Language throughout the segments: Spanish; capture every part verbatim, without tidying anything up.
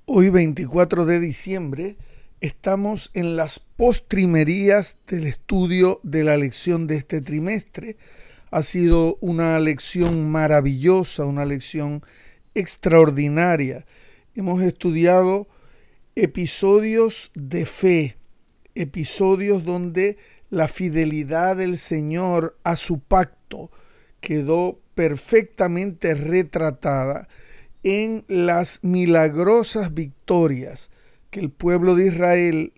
Hoy veinticuatro de diciembre estamos en las postrimerías del estudio de la lección de este trimestre. Ha sido una lección maravillosa, una lección extraordinaria. Hemos estudiado episodios de fe, episodios donde la fidelidad del Señor a su pacto quedó perfectamente retratada en las milagrosas victorias que el pueblo de Israel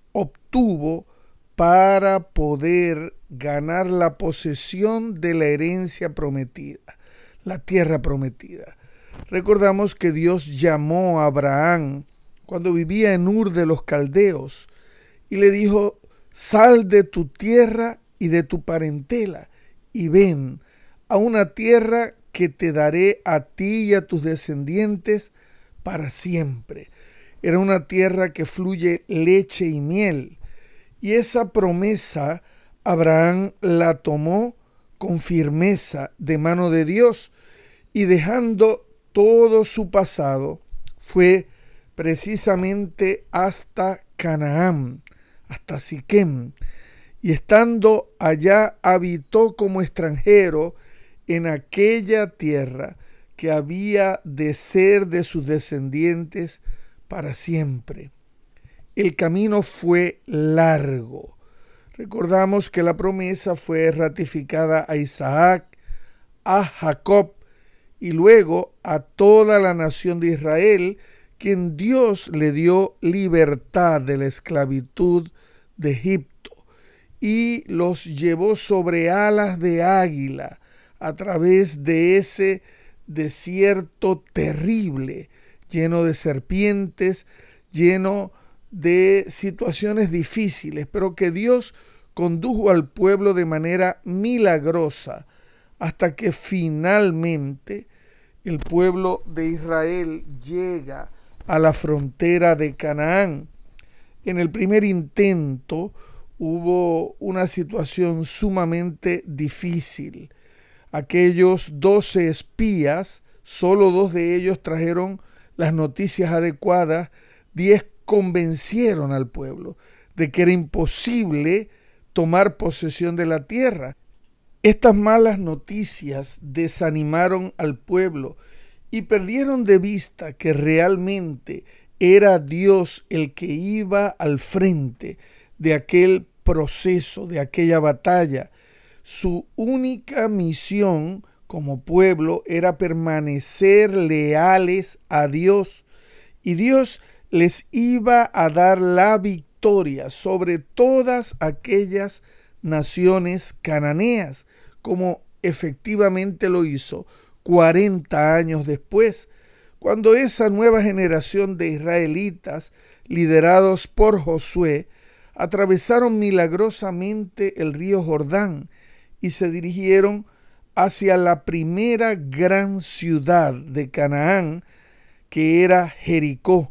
obtuvo para poder ganar la posesión de la herencia prometida, la tierra prometida. Recordamos que Dios llamó a Abraham cuando vivía en Ur de los Caldeos y le dijo: sal de tu tierra y de tu parentela y ven a una tierra que te daré a ti y a tus descendientes para siempre. Era una tierra que fluye leche y miel. Y esa promesa Abraham la tomó con firmeza de mano de Dios y dejando todo su pasado fue precisamente hasta Canaán, hasta Siquem, y estando allá habitó como extranjero en aquella tierra que había de ser de sus descendientes para siempre. El camino fue largo. Recordamos que la promesa fue ratificada a Isaac, a Jacob y luego a toda la nación de Israel, quien Dios le dio libertad de la esclavitud de Egipto y los llevó sobre alas de águila a través de ese desierto terrible, lleno de serpientes, lleno de situaciones difíciles, pero que Dios condujo al pueblo de manera milagrosa hasta que finalmente el pueblo de Israel llega a la frontera de Canaán. En el primer intento hubo una situación sumamente difícil. Aquellos doce espías, solo dos de ellos trajeron las noticias adecuadas, diez convencieron al pueblo de que era imposible tomar posesión de la tierra. Estas malas noticias desanimaron al pueblo y perdieron de vista que realmente era Dios el que iba al frente de aquel proceso, de aquella batalla. Su única misión como pueblo era permanecer leales a Dios y Dios les iba a dar la victoria sobre todas aquellas naciones cananeas, como efectivamente lo hizo cuarenta años después, cuando esa nueva generación de israelitas, liderados por Josué, atravesaron milagrosamente el río Jordán y se dirigieron hacia la primera gran ciudad de Canaán, que era Jericó.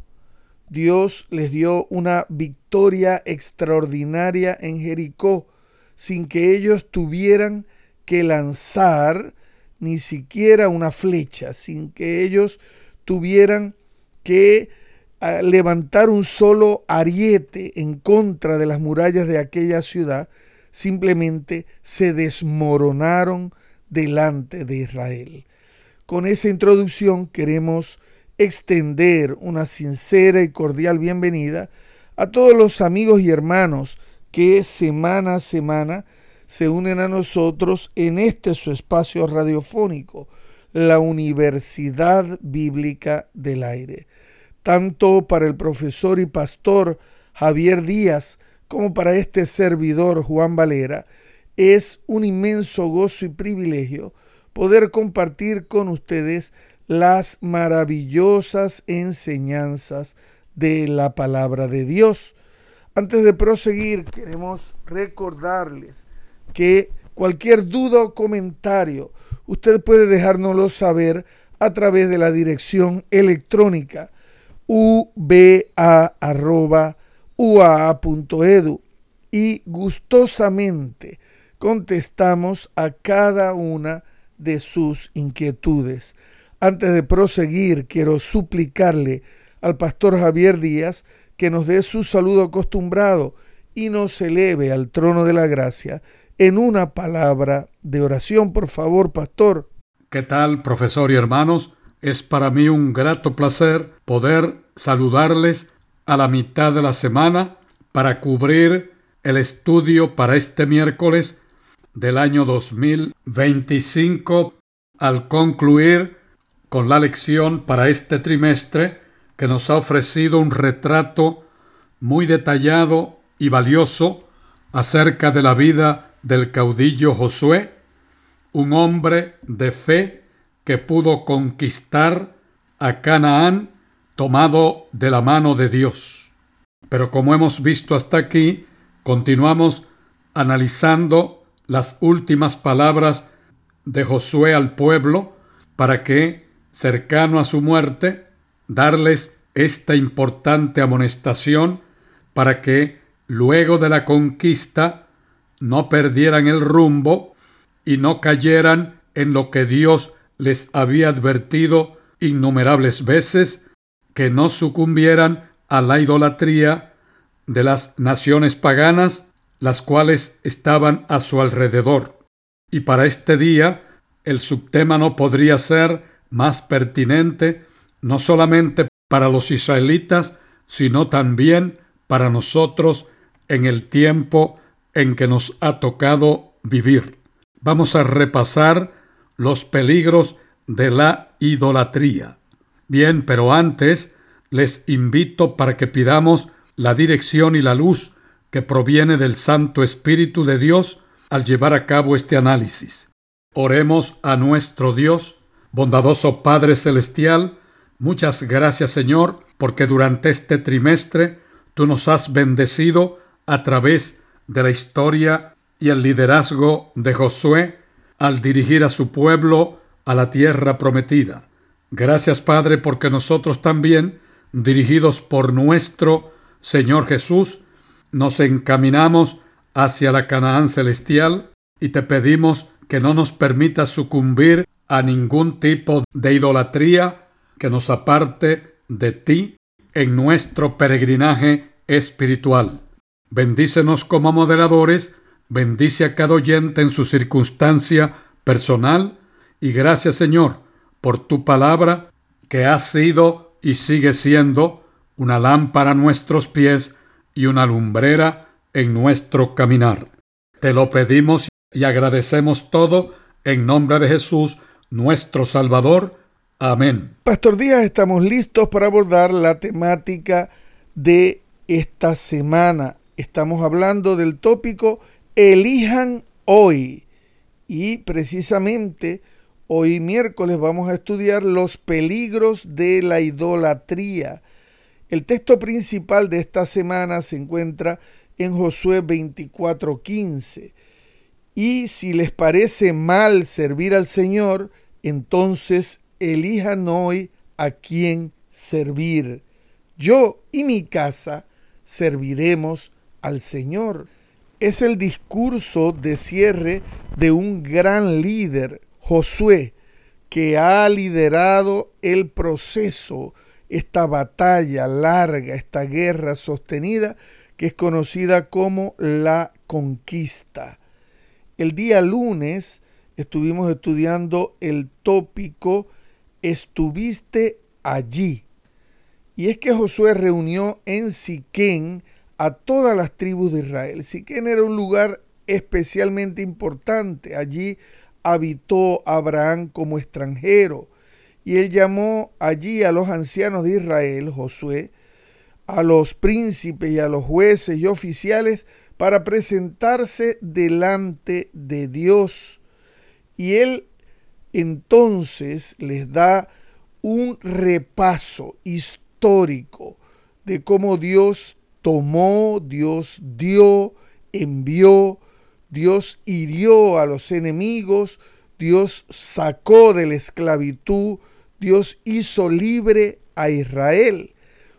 Dios les dio una victoria extraordinaria en Jericó, sin que ellos tuvieran que lanzar ni siquiera una flecha, sin que ellos tuvieran que uh, levantar un solo ariete en contra de las murallas de aquella ciudad. Simplemente se desmoronaron delante de Israel. Con esa introducción queremos extender una sincera y cordial bienvenida a todos los amigos y hermanos que semana a semana se unen a nosotros en este su espacio radiofónico, la Universidad Bíblica del Aire. Tanto para el profesor y pastor Javier Díaz como para este servidor Juan Valera, es un inmenso gozo y privilegio poder compartir con ustedes las maravillosas enseñanzas de la palabra de Dios. Antes de proseguir, queremos recordarles que cualquier duda o comentario usted puede dejárnoslo saber a través de la dirección electrónica u b a arroba u a a punto e d u y gustosamente contestamos a cada una de sus inquietudes. Antes de proseguir, quiero suplicarle al pastor Javier Díaz, que nos dé su saludo acostumbrado y nos eleve al trono de la gracia en una palabra de oración. Por favor, pastor. ¿Qué tal, profesor y hermanos? Es para mí un grato placer poder saludarles a la mitad de la semana para cubrir el estudio para este miércoles del año dos mil veinticinco, al concluir con la lección para este trimestre que nos ha ofrecido un retrato muy detallado y valioso acerca de la vida del caudillo Josué, un hombre de fe que pudo conquistar a Canaán tomado de la mano de Dios. Pero como hemos visto hasta aquí, continuamos analizando las últimas palabras de Josué al pueblo para que, cercano a su muerte, darles esta importante amonestación para que, luego de la conquista, no perdieran el rumbo y no cayeran en lo que Dios les había advertido innumerables veces, que no sucumbieran a la idolatría de las naciones paganas, las cuales estaban a su alrededor. Y para este día, el subtema no podría ser más pertinente, no solamente para los israelitas, sino también para nosotros en el tiempo en que nos ha tocado vivir. Vamos a repasar los peligros de la idolatría. Bien, pero antes les invito para que pidamos la dirección y la luz que proviene del Santo Espíritu de Dios al llevar a cabo este análisis. Oremos a nuestro Dios, bondadoso Padre Celestial. Muchas gracias, Señor, porque durante este trimestre tú nos has bendecido a través de la historia y el liderazgo de Josué al dirigir a su pueblo a la tierra prometida. Gracias, Padre, porque nosotros también, dirigidos por nuestro Señor Jesús, nos encaminamos hacia la Canaán celestial y te pedimos que no nos permitas sucumbir a ningún tipo de idolatría que nos aparte de ti en nuestro peregrinaje espiritual. Bendícenos como moderadores, bendice a cada oyente en su circunstancia personal y gracias, Señor, por tu palabra que ha sido y sigue siendo una lámpara a nuestros pies y una lumbrera en nuestro caminar. Te lo pedimos y agradecemos todo en nombre de Jesús, nuestro Salvador. Amén. Pastor Díaz, estamos listos para abordar la temática de esta semana. Estamos hablando del tópico Elijan hoy. Y precisamente hoy miércoles vamos a estudiar los peligros de la idolatría. El texto principal de esta semana se encuentra en Josué veinticuatro quince. Y si les parece mal servir al Señor, entonces elijan hoy a quién servir. Yo y mi casa serviremos al Señor. Es el discurso de cierre de un gran líder, Josué, que ha liderado el proceso, esta batalla larga, esta guerra sostenida que es conocida como la conquista. El día lunes estuvimos estudiando el tópico Estuviste allí. Y es que Josué reunió en Siquén a todas las tribus de Israel. Siquén era un lugar especialmente importante. Allí habitó Abraham como extranjero. Y él llamó allí a los ancianos de Israel, Josué, a los príncipes y a los jueces y oficiales para presentarse delante de Dios. Y él entonces les da un repaso histórico de cómo Dios tomó, Dios dio, envió, Dios hirió a los enemigos, Dios sacó de la esclavitud, Dios hizo libre a Israel.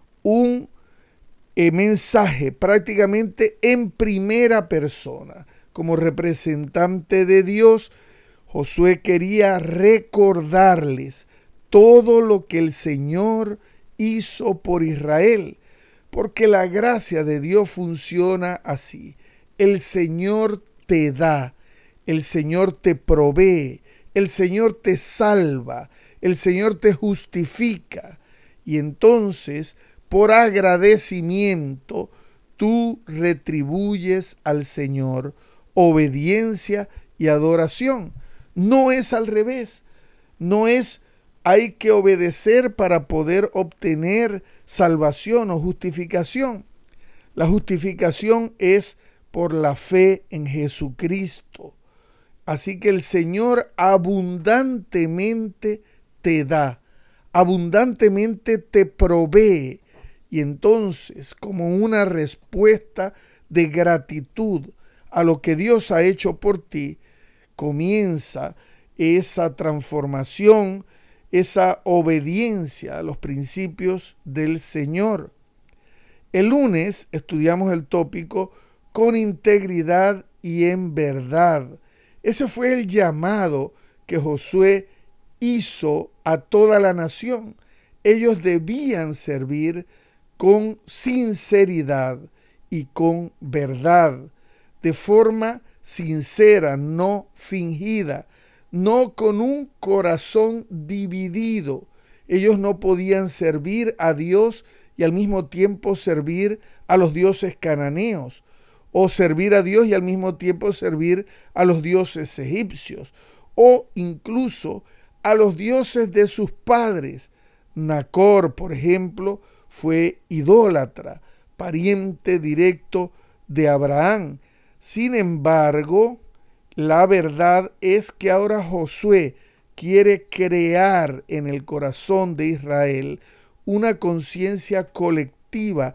Un eh, mensaje prácticamente en primera persona. Como representante de Dios, Josué quería recordarles todo lo que el Señor hizo por Israel, porque la gracia de Dios funciona así. El Señor te da, el Señor te provee, el Señor te salva, el Señor te justifica. Y entonces, por agradecimiento, tú retribuyes al Señor obediencia y adoración. No es al revés, no es hay que obedecer para poder obtener salvación o justificación. La justificación es por la fe en Jesucristo. Así que el Señor abundantemente te da, abundantemente te provee. Y entonces, como una respuesta de gratitud a lo que Dios ha hecho por ti, comienza esa transformación, esa obediencia a los principios del Señor. El lunes estudiamos el tópico con integridad y en verdad. Ese fue el llamado que Josué hizo a toda la nación. Ellos debían servir con sinceridad y con verdad, de forma sincera, no fingida, no con un corazón dividido. Ellos no podían servir a Dios y al mismo tiempo servir a los dioses cananeos, o servir a Dios y al mismo tiempo servir a los dioses egipcios, o incluso a los dioses de sus padres. Nacor, por ejemplo, fue idólatra, pariente directo de Abraham. Sin embargo, la verdad es que ahora Josué quiere crear en el corazón de Israel una conciencia colectiva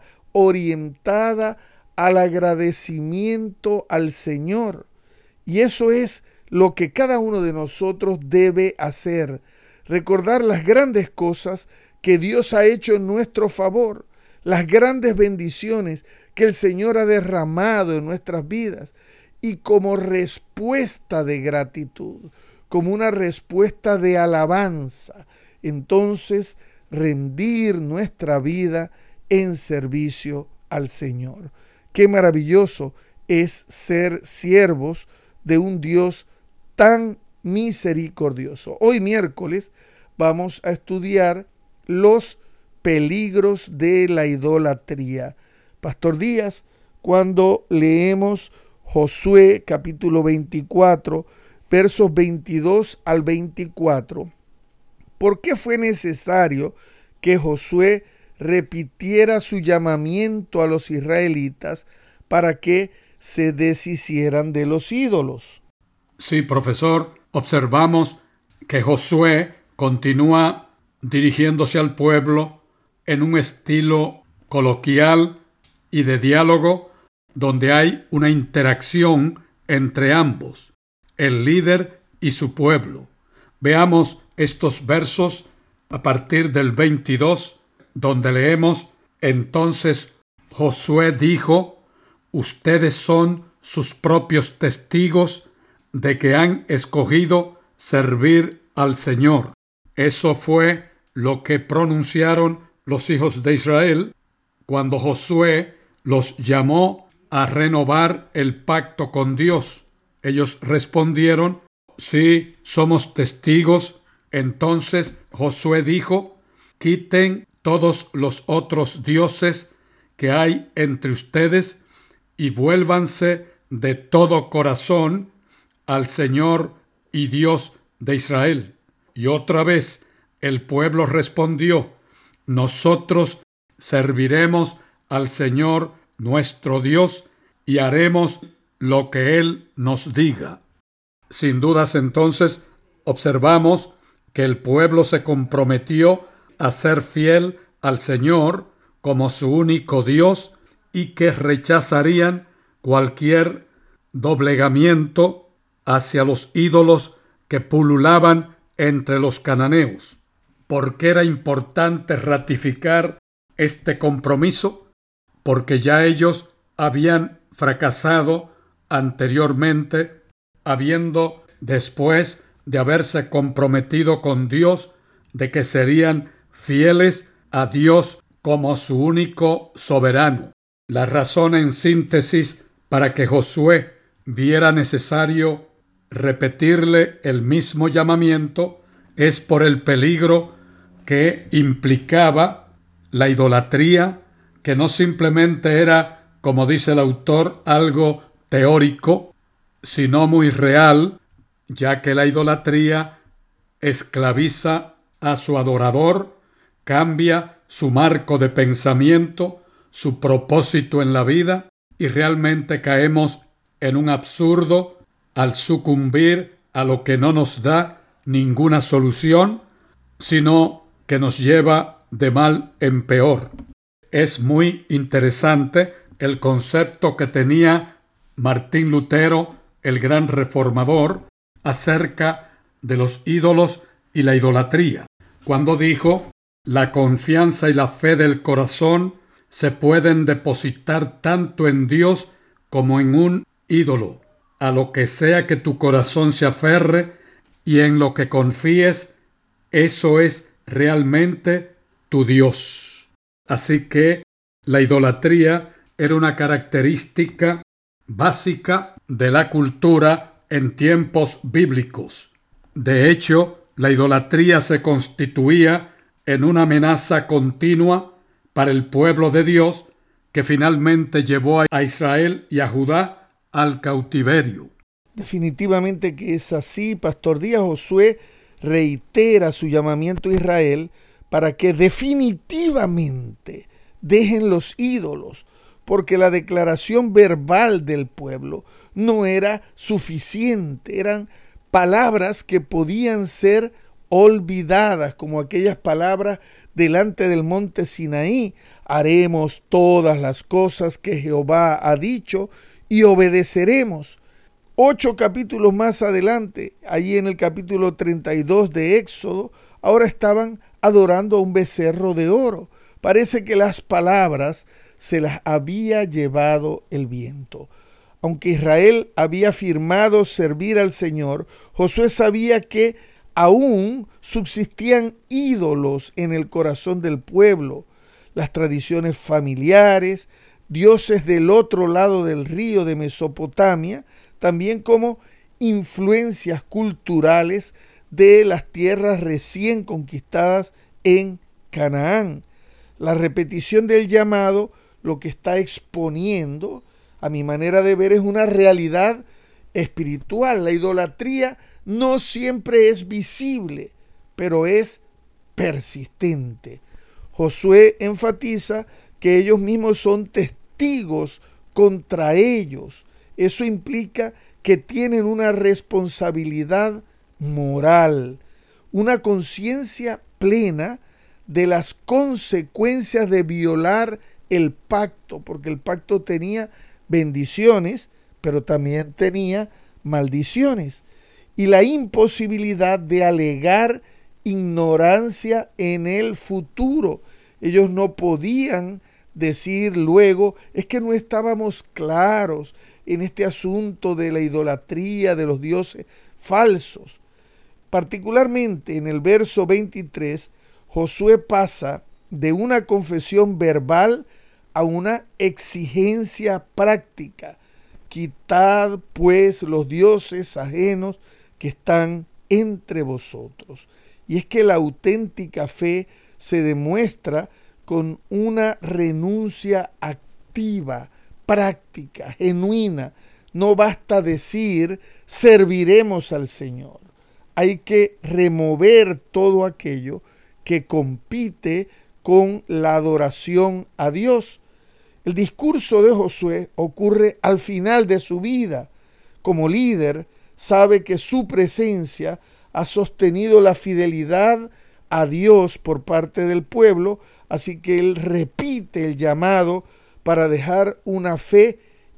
orientada al agradecimiento al Señor. Y eso es lo que cada uno de nosotros debe hacer. Recordar las grandes cosas que Dios ha hecho en nuestro favor, las grandes bendiciones que el Señor ha derramado en nuestras vidas, y como respuesta de gratitud, como una respuesta de alabanza, entonces rendir nuestra vida en servicio al Señor. Qué maravilloso es ser siervos de un Dios tan misericordioso. Hoy miércoles vamos a estudiar los peligros de la idolatría. Pastor Díaz, cuando leemos Josué capítulo veinticuatro, versos veintidós al veinticuatro, ¿por qué fue necesario que Josué repitiera su llamamiento a los israelitas para que se deshicieran de los ídolos? Sí, profesor, observamos que Josué continúa dirigiéndose al pueblo en un estilo coloquial y de diálogo, donde hay una interacción entre ambos, el líder y su pueblo. Veamos estos versos a partir del veintidós, donde leemos: entonces Josué dijo, ustedes son sus propios testigos de que han escogido servir al Señor. Eso fue lo que pronunciaron los hijos de Israel cuando Josué los llamó a renovar el pacto con Dios. Ellos respondieron, sí, somos testigos. Entonces Josué dijo, quiten todos los otros dioses que hay entre ustedes y vuélvanse de todo corazón al Señor y Dios de Israel. Y otra vez el pueblo respondió, nosotros serviremos al Señor nuestro Dios y haremos lo que Él nos diga. Sin dudas, entonces, observamos que el pueblo se comprometió a ser fiel al Señor como su único Dios y que rechazarían cualquier doblegamiento hacia los ídolos que pululaban entre los cananeos. ¿Por qué era importante ratificar este compromiso? Porque ya ellos habían fracasado anteriormente, habiendo, después de haberse comprometido con Dios, de que serían fieles a Dios como su único soberano. La razón en síntesis para que Josué viera necesario repetirle el mismo llamamiento es por el peligro que implicaba la idolatría, que no simplemente era, como dice el autor, algo teórico, sino muy real, ya que la idolatría esclaviza a su adorador, cambia su marco de pensamiento, su propósito en la vida, y realmente caemos en un absurdo al sucumbir a lo que no nos da ninguna solución, sino que nos lleva de mal en peor. Es muy interesante el concepto que tenía Martín Lutero, el gran reformador, acerca de los ídolos y la idolatría, cuando dijo: la confianza y la fe del corazón se pueden depositar tanto en Dios como en un ídolo. A lo que sea que tu corazón se aferre y en lo que confíes, eso es realmente tu Dios. Así que la idolatría era una característica básica de la cultura en tiempos bíblicos. De hecho, la idolatría se constituía en una amenaza continua para el pueblo de Dios, que finalmente llevó a Israel y a Judá al cautiverio. Definitivamente que es así, Pastor Díaz. Josué reitera su llamamiento a Israel para que definitivamente dejen los ídolos, porque la declaración verbal del pueblo no era suficiente. Eran palabras que podían ser olvidadas, como aquellas palabras delante del monte Sinaí: haremos todas las cosas que Jehová ha dicho y obedeceremos. Ocho capítulos más adelante, allí en el capítulo treinta y dos de Éxodo, ahora estaban adorando a un becerro de oro. Parece que las palabras se las había llevado el viento. Aunque Israel había afirmado servir al Señor, Josué sabía que aún subsistían ídolos en el corazón del pueblo. Las tradiciones familiares, dioses del otro lado del río de Mesopotamia, también como influencias culturales de las tierras recién conquistadas en Canaán. La repetición del llamado lo que está exponiendo, a mi manera de ver, es una realidad espiritual. La idolatría no siempre es visible, pero es persistente. Josué enfatiza que ellos mismos son testigos contra ellos. Eso implica que tienen una responsabilidad moral, una conciencia plena de las consecuencias de violar el pacto, porque el pacto tenía bendiciones, pero también tenía maldiciones, y la imposibilidad de alegar ignorancia en el futuro. Ellos no podían decir luego: es que no estábamos claros en este asunto de la idolatría, de los dioses falsos. Particularmente en el verso veintitrés, Josué pasa de una confesión verbal a una exigencia práctica. Quitad pues los dioses ajenos que están entre vosotros. Y es que la auténtica fe se demuestra con una renuncia activa, práctica, genuina. No basta decir serviremos al Señor. Hay que remover todo aquello que compite con la adoración a Dios. El discurso de Josué ocurre al final de su vida. Como líder, sabe que su presencia ha sostenido la fidelidad a Dios por parte del pueblo, así que él repite el llamado para dejar una fe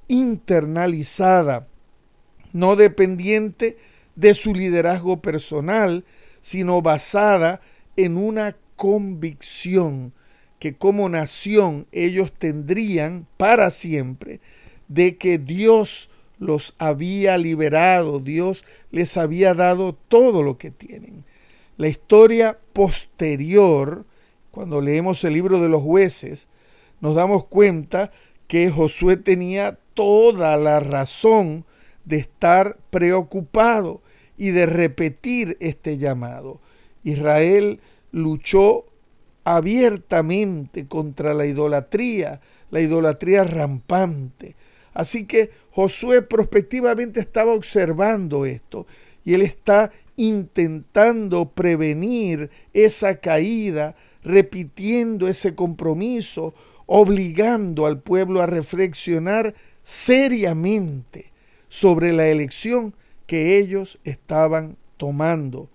internalizada, no dependiente de su liderazgo personal, sino basada en una convicción que como nación ellos tendrían para siempre de que Dios los había liberado, Dios les había dado todo lo que tienen. La historia posterior Cuando leemos el libro de los Jueces, nos damos cuenta que Josué tenía toda la razón de estar preocupado y de repetir este llamado. Israel luchó abiertamente contra la idolatría, la idolatría rampante. Así que Josué prospectivamente estaba observando esto y él está intentando prevenir esa caída, repitiendo ese compromiso, obligando al pueblo a reflexionar seriamente sobre la elección que ellos estaban tomando.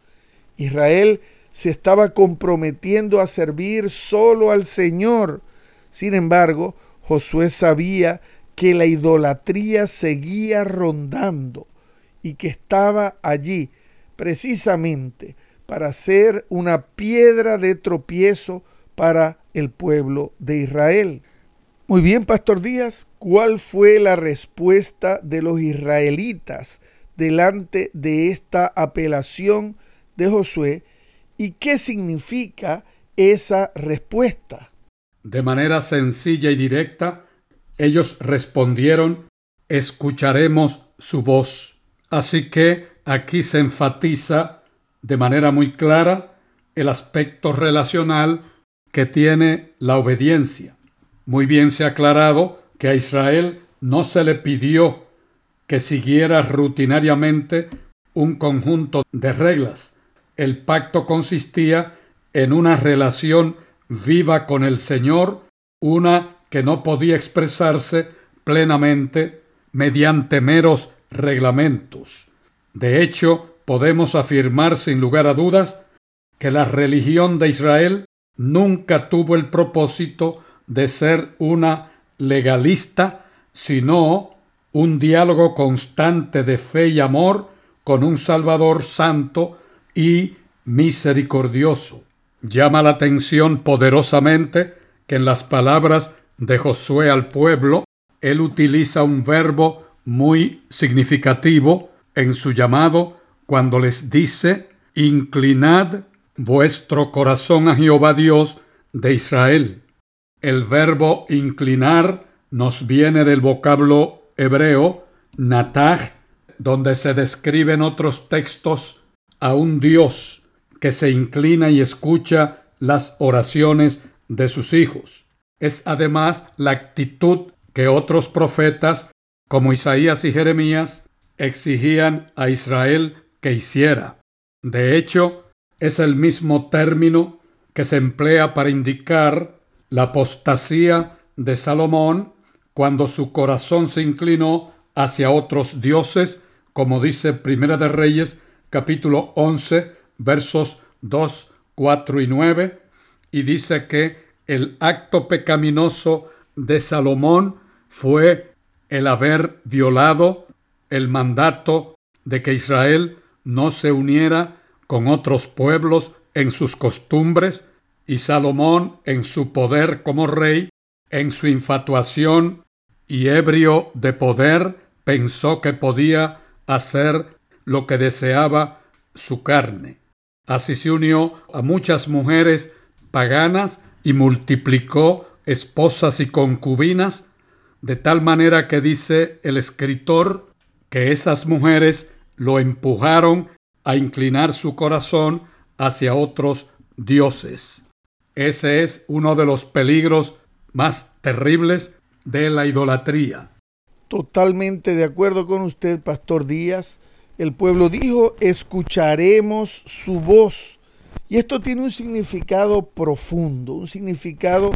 Israel se estaba comprometiendo a servir solo al Señor. Sin embargo, Josué sabía que la idolatría seguía rondando y que estaba allí precisamente para ser una piedra de tropiezo para el pueblo de Israel. Muy bien, Pastor Díaz, ¿cuál fue la respuesta de los israelitas delante de esta apelación de Josué y qué significa esa respuesta? De manera sencilla y directa, ellos respondieron: escucharemos su voz. Así que aquí se enfatiza de manera muy clara el aspecto relacional que tiene la obediencia. Muy bien se ha aclarado que a Israel no se le pidió que siguiera rutinariamente un conjunto de reglas. El pacto consistía en una relación viva con el Señor, una que no podía expresarse plenamente mediante meros reglamentos. De hecho, podemos afirmar sin lugar a dudas que la religión de Israel nunca tuvo el propósito de ser una legalista, sino un diálogo constante de fe y amor con un Salvador santo y misericordioso. Llama la atención poderosamente que en las palabras de Josué al pueblo, él utiliza un verbo muy significativo en su llamado cuando les dice: inclinad vuestro corazón a Jehová Dios de Israel. El verbo inclinar nos viene del vocablo hebreo nataj, donde se describe en otros textos a un Dios que se inclina y escucha las oraciones de sus hijos. Es además la actitud que otros profetas, como Isaías y Jeremías, exigían a Israel que hiciera. De hecho, es el mismo término que se emplea para indicar la apostasía de Salomón cuando su corazón se inclinó hacia otros dioses, como dice Primera de Reyes, capítulo once, versos dos, cuatro y nueve, y dice que el acto pecaminoso de Salomón fue el haber violado el mandato de que Israel no se uniera con otros pueblos en sus costumbres, y Salomón, en su poder como rey, en su infatuación y ebrio de poder, pensó que podía hacer lo que deseaba su carne. Así se unió a muchas mujeres paganas y multiplicó esposas y concubinas, de tal manera que dice el escritor que esas mujeres lo empujaron a inclinar su corazón hacia otros dioses. Ese es uno de los peligros más terribles de la idolatría. Totalmente de acuerdo con usted, Pastor Díaz. El pueblo dijo: escucharemos su voz. Y esto tiene un significado profundo, un significado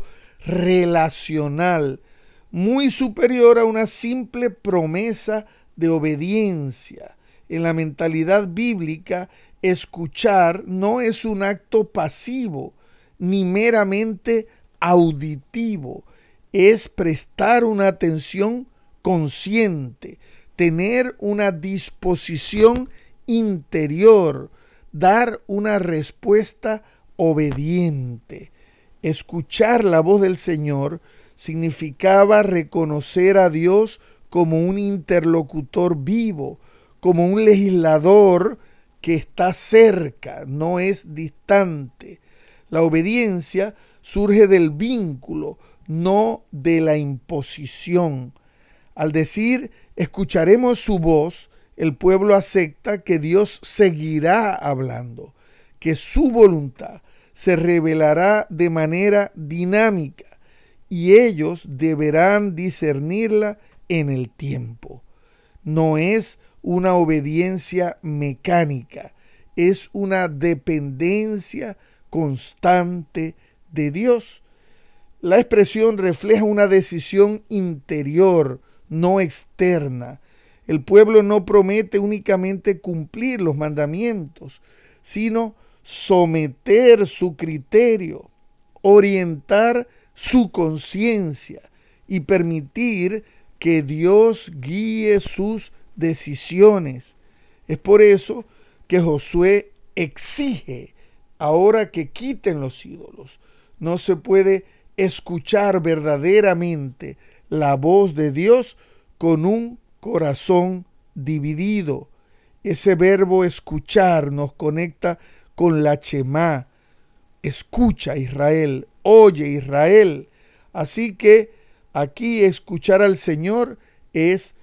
relacional, muy superior a una simple promesa de obediencia. En la mentalidad bíblica, escuchar no es un acto pasivo ni meramente auditivo, es prestar una atención consciente, tener una disposición interior, dar una respuesta obediente. Escuchar la voz del Señor significaba reconocer a Dios como un interlocutor vivo, como un legislador que está cerca, no es distante. La obediencia surge del vínculo, no de la imposición. Al decir, escucharemos su voz, el pueblo acepta que Dios seguirá hablando, que su voluntad se revelará de manera dinámica y ellos deberán discernirla en el tiempo. No es una obediencia mecánica, es una dependencia constante de Dios. La expresión refleja una decisión interior, no externa. El pueblo no promete únicamente cumplir los mandamientos, sino someter su criterio, orientar su conciencia y permitir que Dios guíe sus decisiones. Es por eso que Josué exige ahora que quiten los ídolos. No se puede escuchar verdaderamente la voz de Dios con un corazón dividido. Ese verbo escuchar nos conecta con la Shemá. Escucha, Israel, oye, Israel. Así que aquí escuchar al Señor es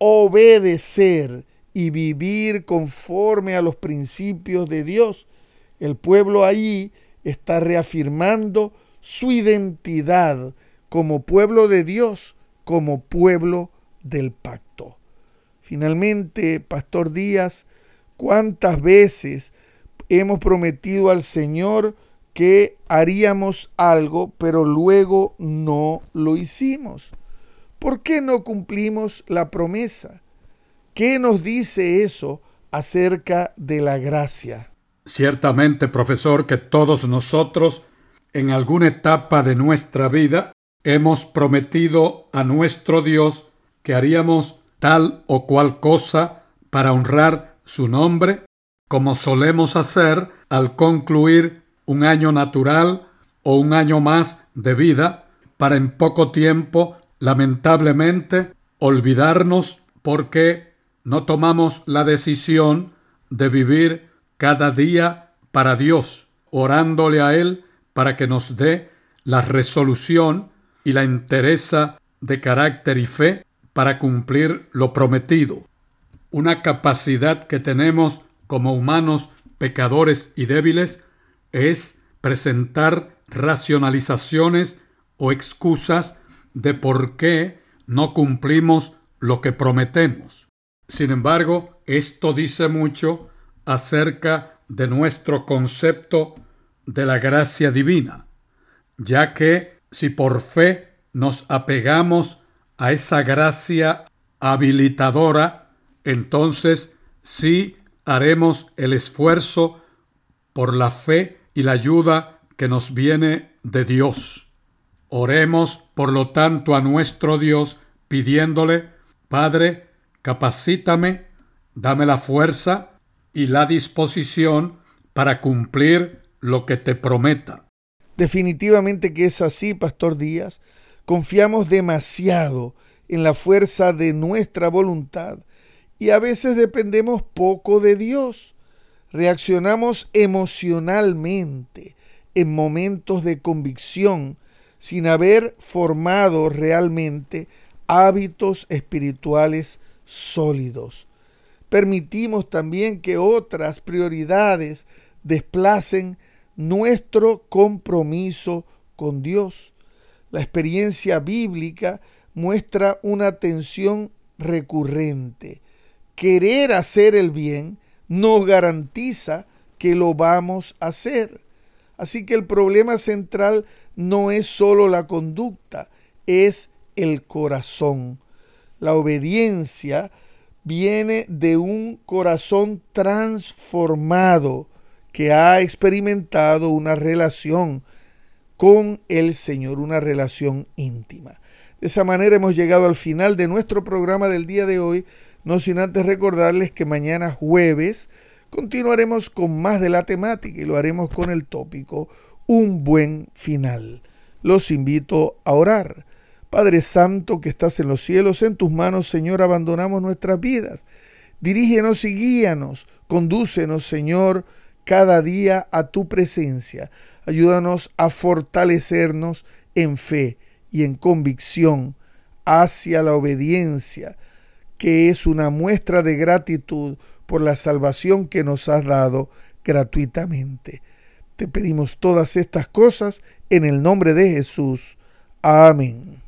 obedecer y vivir conforme a los principios de Dios. El pueblo allí está reafirmando su identidad como pueblo de Dios, como pueblo del pacto. Finalmente, Pastor Díaz, ¿cuántas veces hemos prometido al Señor que haríamos algo, pero luego no lo hicimos? ¿Por qué no cumplimos la promesa? ¿Qué nos dice eso acerca de la gracia? Ciertamente, profesor, que todos nosotros en alguna etapa de nuestra vida hemos prometido a nuestro Dios que haríamos tal o cual cosa para honrar su nombre, como solemos hacer al concluir un año natural o un año más de vida, para en poco tiempo, lamentablemente, olvidarnos porque no tomamos la decisión de vivir cada día para Dios, orándole a Él para que nos dé la resolución y la entereza de carácter y fe para cumplir lo prometido. Una capacidad que tenemos como humanos pecadores y débiles es presentar racionalizaciones o excusas de por qué no cumplimos lo que prometemos. Sin embargo, esto dice mucho acerca de nuestro concepto de la gracia divina, ya que si por fe nos apegamos a esa gracia habilitadora, entonces sí haremos el esfuerzo por la fe y la ayuda que nos viene de Dios. Oremos, por lo tanto, a nuestro Dios pidiéndole: Padre, capacítame, dame la fuerza y la disposición para cumplir lo que te prometa. Definitivamente que es así, Pastor Díaz. Confiamos demasiado en la fuerza de nuestra voluntad y a veces dependemos poco de Dios. Reaccionamos emocionalmente en momentos de convicción sin haber formado realmente hábitos espirituales sólidos. Permitimos también que otras prioridades desplacen nuestro compromiso con Dios. La experiencia bíblica muestra una tensión recurrente. Querer hacer el bien no garantiza que lo vamos a hacer. Así que el problema central no es solo la conducta, es el corazón. La obediencia viene de un corazón transformado que ha experimentado una relación con el Señor, una relación íntima. De esa manera hemos llegado al final de nuestro programa del día de hoy, no sin antes recordarles que mañana jueves continuaremos con más de la temática y lo haremos con el tópico Un buen final. Los invito a orar. Padre Santo que estás en los cielos, en tus manos, Señor, abandonamos nuestras vidas. Dirígenos y guíanos, condúcenos, Señor, cada día a tu presencia. Ayúdanos a fortalecernos en fe y en convicción hacia la obediencia, que es una muestra de gratitud por la salvación que nos has dado gratuitamente. Te pedimos todas estas cosas en el nombre de Jesús. Amén.